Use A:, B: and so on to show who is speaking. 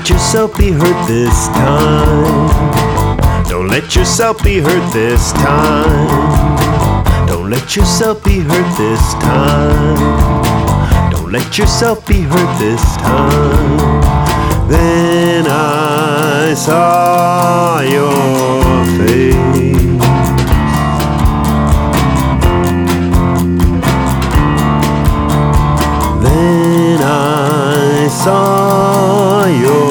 A: let yourself be hurt this time. Don't let yourself be hurt this time. Don't let yourself be hurt this time. Don't let yourself be hurt this time. Then I saw your face. Then I saw your